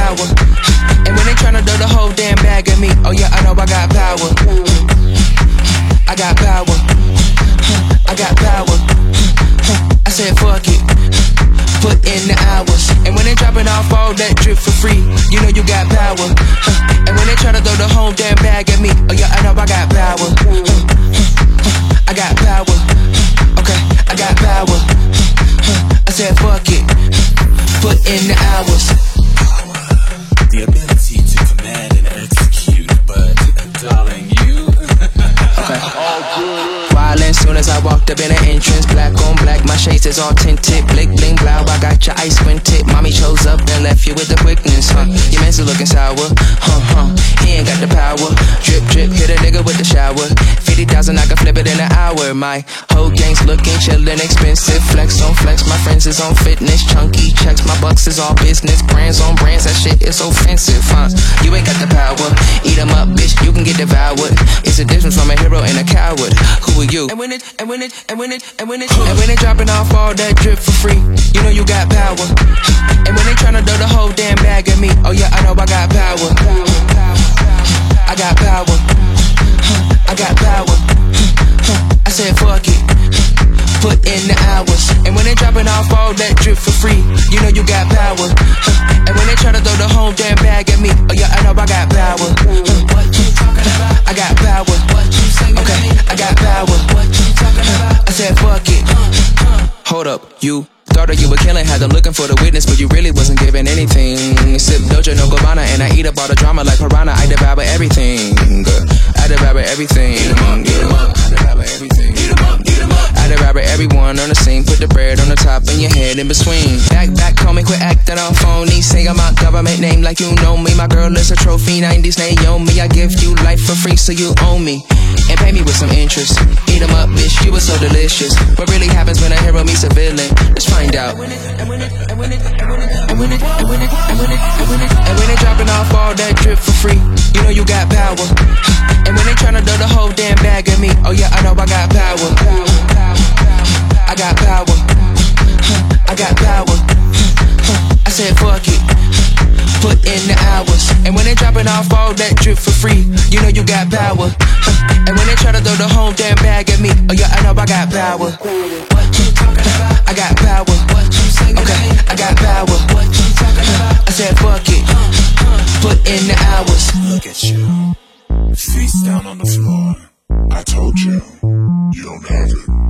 power. And when they tryna throw the whole damn bag at me, oh yeah, I know I got power. I got power. I got power. I said fuck it. Put in the hours. And when they dropping off all that drip for free, you know you got power. And when they tryna throw the whole damn bag at me, oh yeah, I know I got power. I got power. Okay, I got power. I said fuck it. Put in the hours. The ability to command and execute, but darling, you okay. Wildin' soon as I walked up in the entrance, black on black, my shades is all tinted, blick bling blow, I got your eyes squinted. Mommy chose up and left you with the quickness, huh? Your man's looking sour, he ain't got the power. Drip drip, hit a nigga with the shower. 50,000, I can flip it in an hour. My whole gang's looking chillin', expensive. Flex on flex, my friends is on fitness. Chunky checks, my bucks is all business. Brands on brands, that shit is offensive, huh? You ain't got the power. Eat 'em up, bitch, you can get devoured. It's a difference from a hero and a coward. Who are you? And when they dropping off all that drip for free, you know you got power. And when they tryna throw the whole damn bag at me, oh yeah, I know I got power. I got power. I got power. I said fuck it. Put in the hours. And when they dropping off all that drip for free, you know you got power. And when they tryna throw the whole damn bag at me, oh yeah, I know I got power. I got power. Okay, I got power. I said fuck it. Hold up, you thought that you were killing, had them looking for the witness, but you really wasn't giving anything. Sip Doja, no Gabbana, and I eat up all the drama like piranha. I devour everything. I devour everything. I devour everything. I devour everyone on the scene. Put the bread on the top and your head in between. Back, call me, quit acting on phony. Say I'm my government name like you know me. My girl is a trophy, 90s Naomi. I give you life for free, so you owe me. And pay me with some interest. Eat 'em up, bitch, you were so delicious. What really happens when a hero meets a villain? Let's find out. And when they dropping off all that drip for free, you know you got power. And when they tryna throw the whole damn bag at me, oh yeah, I know I got power. I got power. I got power. I said fuck it. Put in the hours. And when they dropping off all that drip for free, you know you got power. And when they try to throw the whole damn bag at me, oh yeah, I know I got power. I got power. Okay, I got power. I said fuck it. Put in the hours. look at you, face down on the floor. I told you, you don't have it.